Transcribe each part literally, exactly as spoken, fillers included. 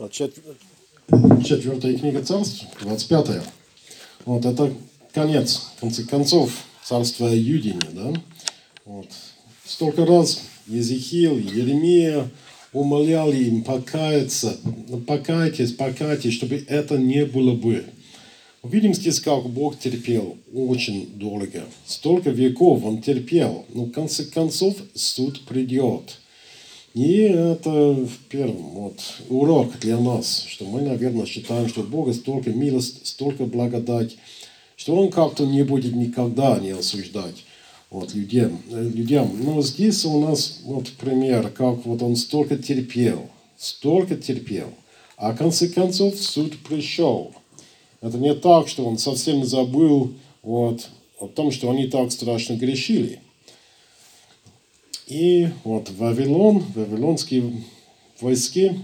Четвертая книга Царств, двадцать пятая. Вот это конец, в конце концов, царства Юдине, да? Вот. Столько раз Иезекииль, Еремия умоляли им покаяться, покайтесь, покайтесь, чтобы это не было бы. Увидим здесь, как Бог терпел очень долго. Столько веков Он терпел, но в конце концов суд придет. И это в первом вот, урок для нас, что мы, наверное, считаем, что у Бога столько милость, столько благодать, что Он как-то не будет никогда не осуждать вот, людям, людям. Но здесь у нас вот пример, как вот Он столько терпел, столько терпел, а в конце концов суд пришел. Это не так, что Он совсем забыл вот, о том, что они так страшно грешили. И вот Вавилон, вавилонские войска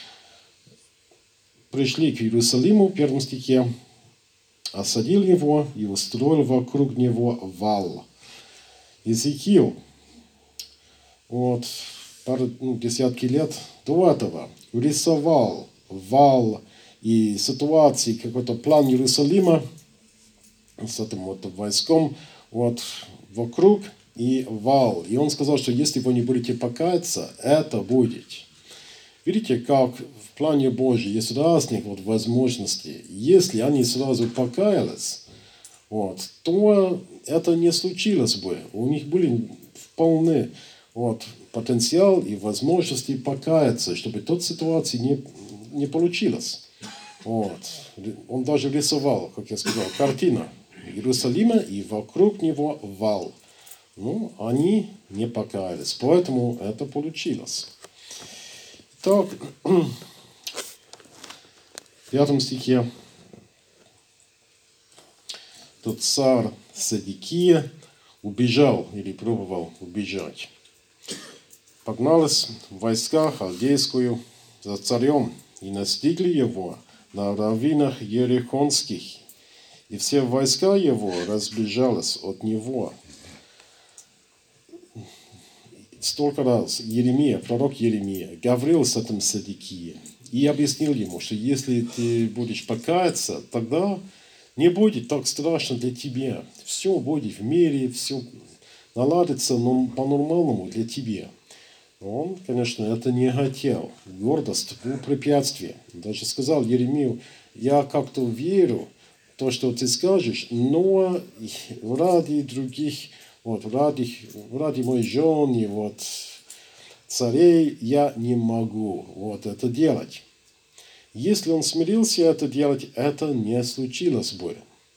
пришли к Иерусалиму в первом стихе, осадил его и устроил вокруг него вал. Иезекииль, вот, пару ну, десятки лет до этого рисовал вал и ситуации, какой-то план Иерусалима с этим вот войском вот, вокруг и вал. И он сказал, что если вы не будете покаяться, это будет. Видите, как в плане Божьем есть разные вот возможности. Если они сразу покаялись, вот, то это не случилось бы. У них были вполне вот, потенциал и возможности покаяться, чтобы тот ситуации не, не получилось. Вот. Он даже рисовал, как я сказал, картина Иерусалима и вокруг него вал. Ну, они не покаялись, поэтому это получилось. Так, в пятом стихе тот царь Седекия убежал или пробовал убежать. Погналась в войска халдейскую за царем и настигли его на равнинах Ерихонских, и все войска его разбежались от него. Столько раз Еремия, пророк Еремия, говорил с этим Седекией и объяснил ему, что если ты будешь покаяться, тогда не будет так страшно для тебя. Все будет в мире, все наладится но по-нормальному для тебя. Но он, конечно, это не хотел. Гордость была препятствие. Он даже сказал Еремию, я как-то верю в то, что ты скажешь, но ради других Вот, ради, ради моей жены, вот, царей я не могу вот это делать. Если он смирился это делать, это не случилось бы.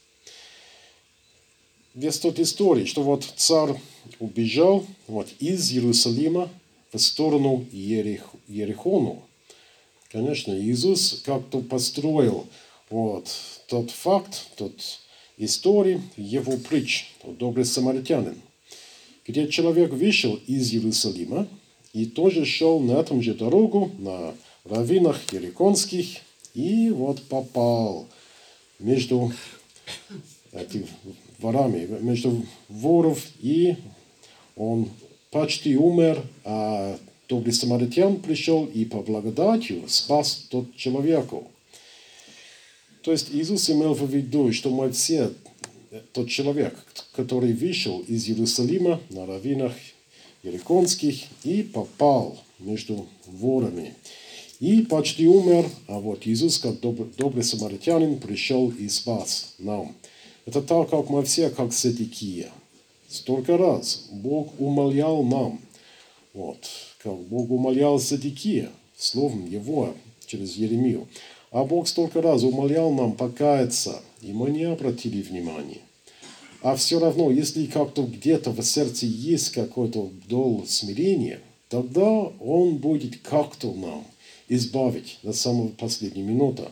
Весь тот история, что вот царь убежал вот, из Иерусалима в сторону Ерех, Ерихону. Конечно, Иисус как-то построил вот, тот факт, тот истории его притч, добрый самаритянин, где человек вышел из Иерусалима и тоже шел на этом же дорогу, на равнинах Ерихонских, и вот попал между этими ворами, между воров, и он почти умер, а добрый самаритян пришел и по благодатью спас тот человеку. То есть Иисус имел в виду, что мы все, тот человек, который вышел из Иерусалима на равнинах Ерихонских и попал между ворами. И почти умер, а вот Иисус, как добрый, добрый самаритянин, пришел и спас нам. Это так, как мы все, как Седекия. Столько раз Бог умолял нам, вот, как Бог умолял Седекия, словом Его, через Еремию. А Бог столько раз умолял нам покаяться, и мы не обратили внимания. А все равно, если как-то где-то в сердце есть какой-то дол смирения, тогда Он будет как-то нам избавить до самой последней минуты.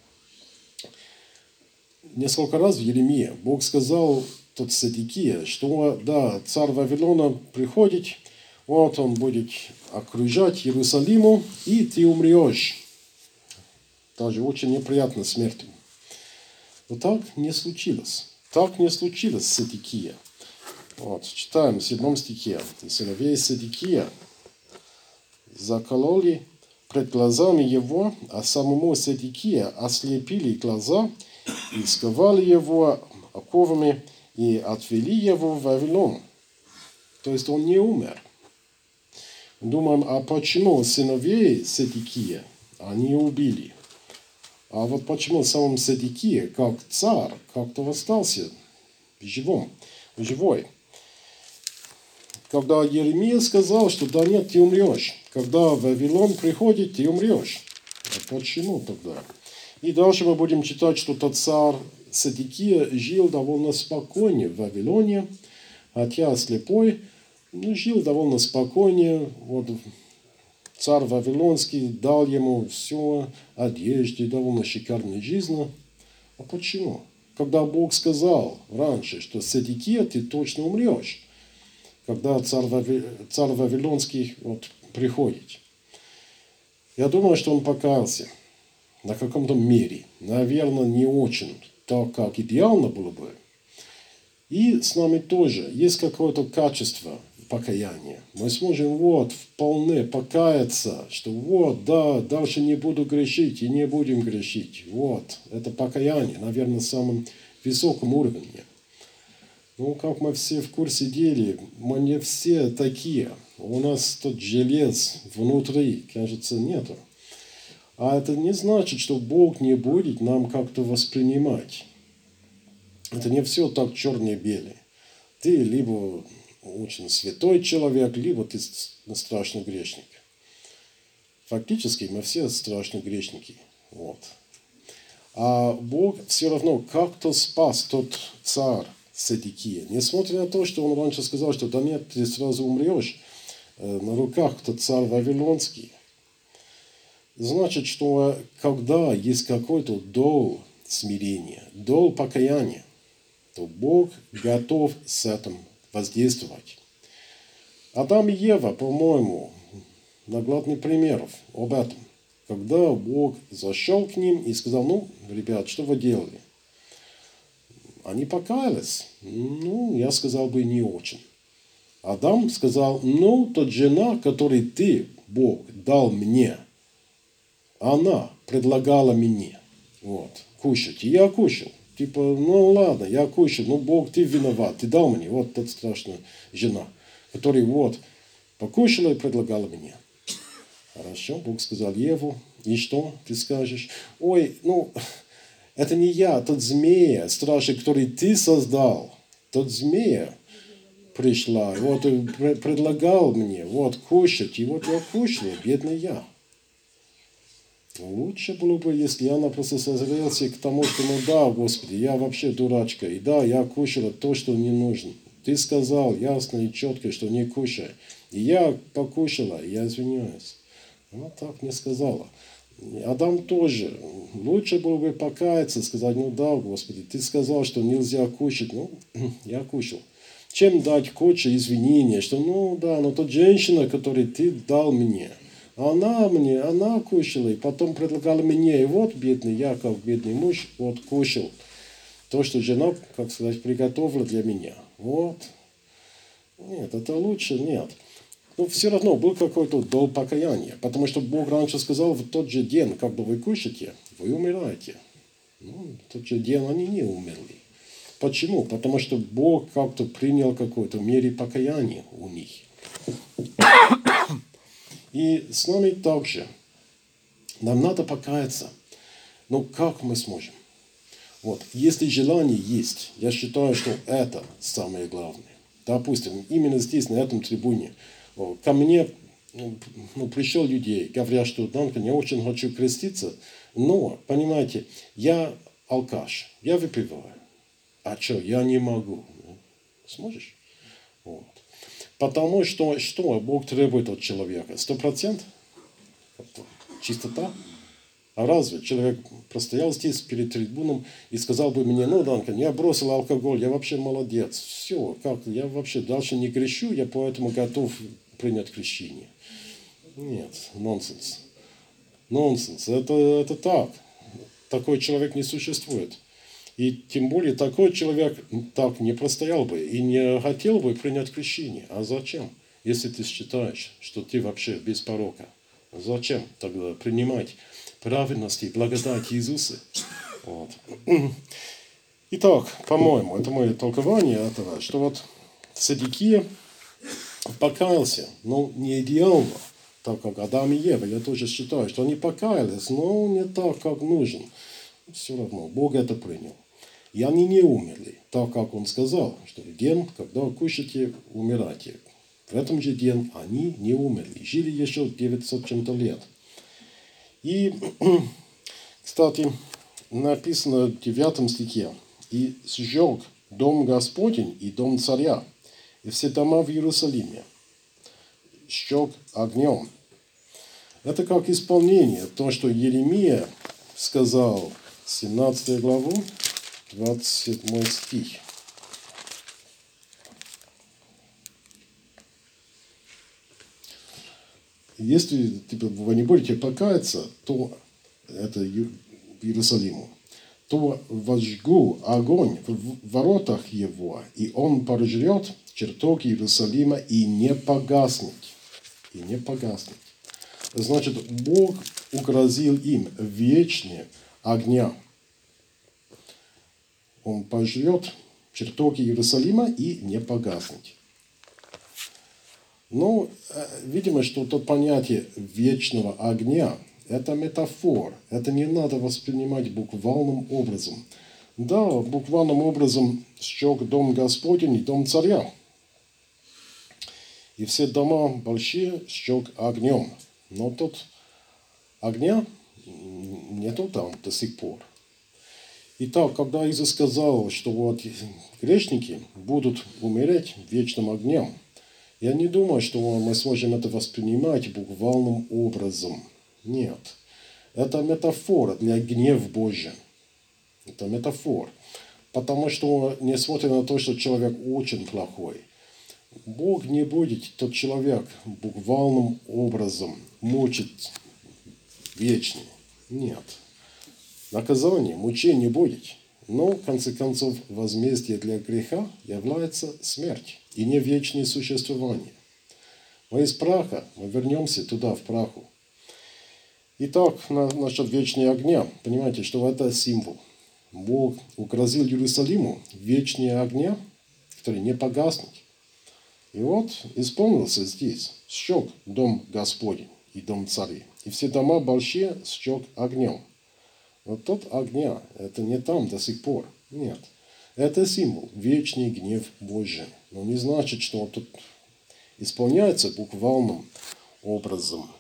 Несколько раз в Еремии Бог сказал тот Седекия, что да, царь Вавилона приходит, вот он будет окружать Иерусалиму, и ты умрешь. Даже очень неприятной смертью. Но так не случилось. Так не случилось с Седекия. Вот, читаем в седьмом стихе. И сыновей Седекия закололи пред глазами его, а самому Седекия ослепили глаза и сковали его оковами и отвели его в Вавилон. То есть он не умер. Думаем, а почему сыновей Седекия они убили? А вот почему сам Седекия, как царь, как-то остался живым, живой? Когда Еремия сказал, что да нет, ты умрешь. Когда Вавилон приходит, ты умрешь. А почему тогда? И дальше мы будем читать, что тот царь Седекия жил довольно спокойно в Вавилоне, хотя слепой, но жил довольно спокойно. Вот царь Вавилонский дал ему все, одежды, довольно шикарной жизни. А почему? Когда Бог сказал раньше, что Седекия, ты точно умрешь, когда царь, Вави... царь Вавилонский вот, приходит. Я думаю, что он покаялся на каком-то мере. Наверное, не очень так, как идеально было бы. И с нами тоже есть какое-то качество покаяния. Мы сможем вот вполне покаяться, что вот, да, дальше не буду грешить и не будем грешить. Вот, это покаяние, наверное, на самом высоком уровне. Ну, как мы все в курсе дела, мы не все такие. У нас тот желез внутри, кажется, нету. А это не значит, что Бог не будет нам как-то воспринимать. Это не все так черно-белое. Ты либо очень святой человек, либо ты страшный грешник. Фактически мы все страшные грешники. Вот. А Бог все равно как-то спас тот царь Седекия. Несмотря на то, что он раньше сказал, что да нет, ты сразу умрешь, на руках тот царь Вавилонский. Значит, что когда есть какой-то дол смирения, дол покаяния, то Бог готов с этим воздействовать. Адам и Ева, по-моему, наглядный пример об этом. Когда Бог зашел к ним и сказал, ну, ребят, что вы делали? Они покаялись. Ну, я сказал бы, не очень. Адам сказал, ну, тот жена, которую ты, Бог, дал мне, она предлагала мне вот, кушать. И я кушал. Типа, ну ладно, я кушал, ну Бог, ты виноват, ты дал мне, вот тот страшная жена, которая вот покушала и предлагала мне. Хорошо, Бог сказал Еву, и что ты скажешь? Ой, ну, это не я, тот змея, страшный, который ты создал, тот змея пришла, вот предлагал мне, вот кушать, и вот я кушал, бедный я. Лучше было бы, если она просто созрелась к тому, что ну да, Господи, я вообще дурачка, и да, я кушала то, что не нужно. Ты сказал ясно и четко, что не кушай. И я покушала, и я извиняюсь. Она так не сказала. Адам тоже. Лучше было бы покаяться, сказать, ну да, Господи, ты сказал, что нельзя кушать, ну, я кушал. Чем дать кучу извинения, что ну да, но тот женщина, которую ты дал мне, она мне, она кушала, и потом предлагала мне, и вот бедный, я как бедный муж, вот кушал то, что жена, как сказать, приготовила для меня. Вот. Нет, это лучше, нет. Но все равно был какой-то долг покаяния, потому что Бог раньше сказал, в тот же день, когда вы кушаете, вы умираете. Ну, в тот же день они не умерли. Почему? Потому что Бог как-то принял какой-то мере покаяния у них. И с нами также. Нам надо покаяться. Но как мы сможем? Вот. Если желание есть, я считаю, что это самое главное. Допустим, именно здесь, на этом трибуне, ко мне ну, пришел людей, говорят, что Данка, я очень хочу креститься, но, понимаете, я алкаш, я выпиваю. А что, я не могу. Сможешь? Вот. Потому что, что Бог требует от человека? Сто процентов? Чистота? А разве человек простоял здесь перед трибуном и сказал бы мне, ну, Данкан, я бросил алкоголь, я вообще молодец. Все, как, я вообще дальше не грешу, я поэтому готов принять крещение. Нет, нонсенс. Нонсенс. Это, это так. Такой человек не существует. И тем более такой человек так не простоял бы и не хотел бы принять крещение. А зачем? Если ты считаешь, что ты вообще без порока. Зачем тогда принимать праведность и благодать Иисуса? Вот. Итак, по-моему, это мое толкование этого, что вот Цедекия покаялся, но не идеально, так как Адам и Ева. Я тоже считаю, что они покаялись, но не так, как нужно. Все равно, Бог это принял. И они не умерли, так как Он сказал, что в день, когда кушаете, умирайте. В этом же день они не умерли, жили еще девятьсот чем-то лет. И, кстати, написано в девятом стихе: «И сжег дом Господень и дом царя, и все дома в Иерусалиме, сжег огнем». Это как исполнение, то, что Еремия сказал, семнадцатую главу, двадцать седьмой стих. Если типа, вы не будете покаяться, то это Иерусалиму, то возжгу огонь в воротах его, и он пожрет чертоги Иерусалима и не погаснет. И не погаснет. Значит, Бог угрозил им вечные огня. Он пожрет чертоги Иерусалима и не погаснет. Но, видимо, что то понятие вечного огня – это метафор. Это не надо воспринимать буквальным образом. Да, буквальным образом сжег дом Господень и дом царя. И все дома большие сжег огнем. Но тут огня нету там до сих пор. Итак, когда Иисус сказал, что вот грешники будут умереть вечным огнем, я не думаю, что мы сможем это воспринимать буквальным образом. Нет. Это метафора для гнева Божия. Это метафора. Потому что, несмотря на то, что человек очень плохой, Бог не будет тот человек буквальным образом мучить вечно. Нет. Наказание, мучение будет. Но, в конце концов, возмездие для греха является смерть и не вечное существование. Мы из праха, мы вернемся туда, в праху. Итак, на, насчет вечного огня. Понимаете, что это символ. Бог угрозил Иерусалиму вечные огня, который не погаснет. И вот исполнился здесь. Сжег дом Господень и дом царей. И все дома большие сжег огнем. Вот тот огня, это не там до сих пор. Нет. Это символ, вечный гнев Божий. Но не значит, что он тут исполняется буквальным образом.